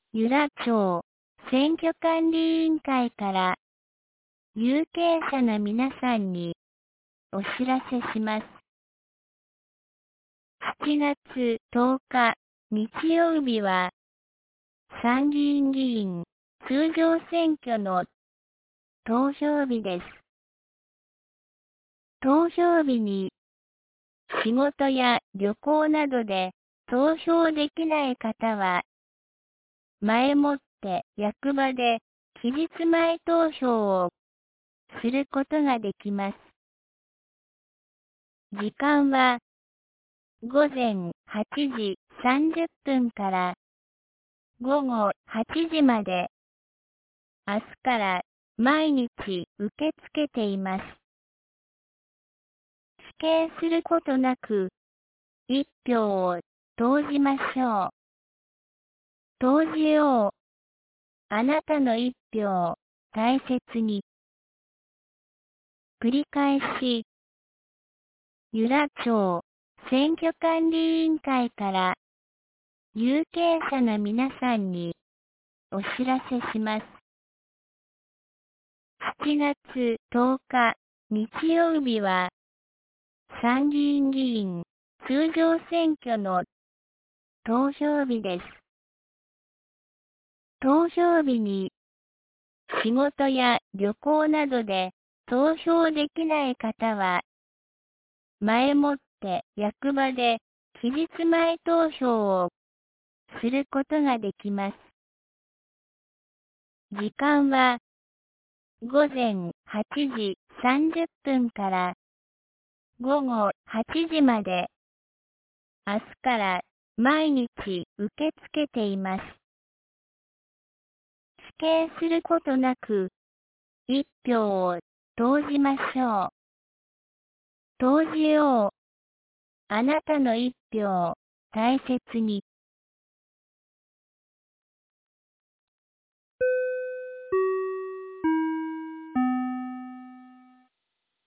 由良町選挙管理委員会から有権者の皆さんにお知らせします。7月10日日曜日は参議院議員通常選挙の投票日です。投票日に仕事や旅行などで投票できない方は前もって役場で期日前投票をすることができます。時間は午前8時30分から午後8時まで、明日から毎日受け付けています。指定することなく、一票を投じましょう。投じよう。あなたの一票を大切に。繰り返し、由良町選挙管理委員会から有権者の皆さんにお知らせします。7月10日日曜日は参議院議員通常選挙の投票日です。投票日に仕事や旅行などで投票できない方は前もって役場で期日前投票をすることができます。時間は午前8時30分から午後8時まで、明日から毎日受け付けています。指定することなく、一票を投じましょう。投じよう。あなたの一票を大切に。